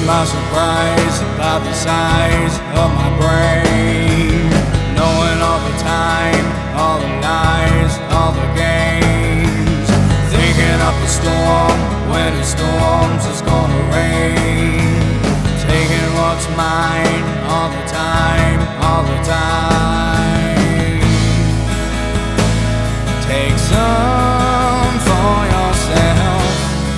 my surprise about the size of my brain, knowing all the time, all the lies, all the games, thinking up a storm when it storms, it's gonna rain, taking what's mine all the time, all the time. Take some for yourself.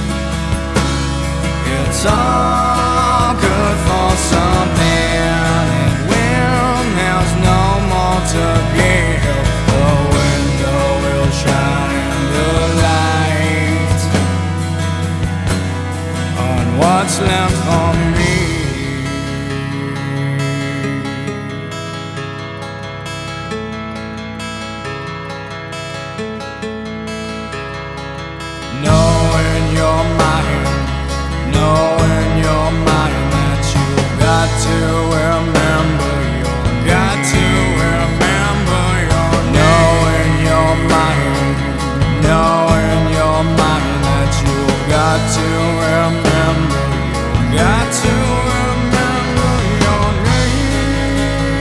It's all good for something, and when there's no more to give, the window will shine the light on what's left for me. Knowing your mind, knowing your mind, that you got to remember your, got to remember your name. Knowing your mind, knowing your mind, that you got to remember your, got to remember your name.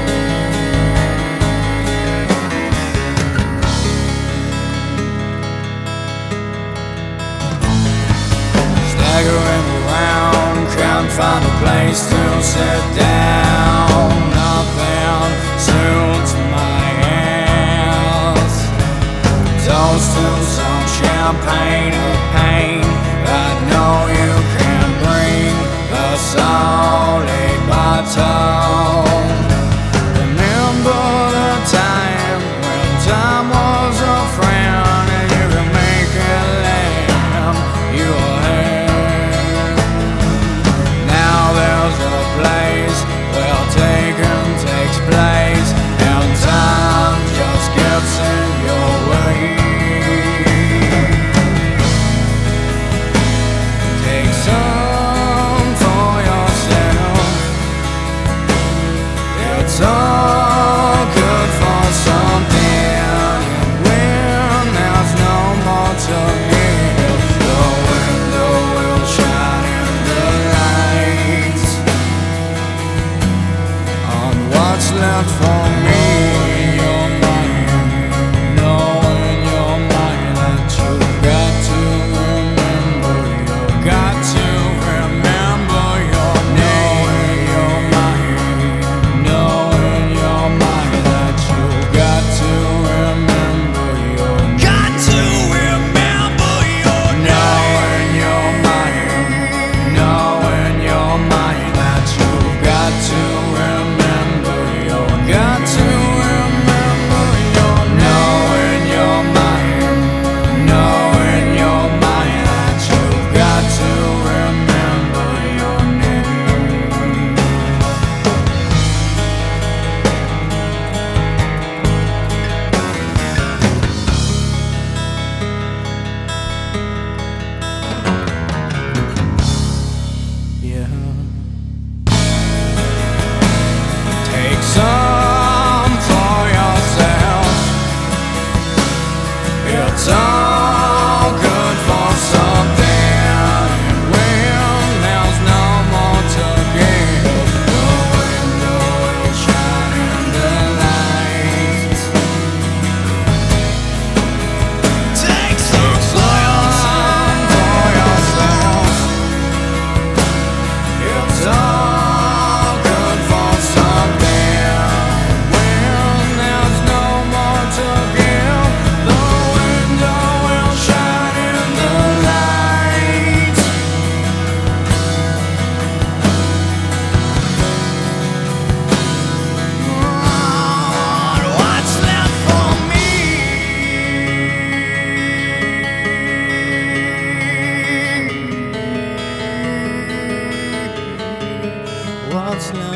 Staggering around, can't find a place to sit down. Nothing suits my ass. Toast to some champagne of pain. I know you can bring the solid bottle. Remember the time when time was a friend, and you could make it lame. You were here. Now there's a place where taking takes place, and time just gets in your way. Take some for yourself. It's all good for something, and when there's no more to give, the window will shine in the lights on what's left for me. Your mind, knowing your mind, that you got to remember your, got to remember your name. Your mind, knowing your mind, that you got to remember your, got to remember your name. Knowing your mind, knowing your mind, that you got to remember your, got to remember your name. Knowing your mind, knowing your mind, that you got to remember your name. Yeah. Take some for yourself. It's all good for something, and when there's no more to give, the window will shine in the lights. Take some for yourself. It's all good for something, when there's no more to give, the window will shine in the lights. On what's left for me. What's left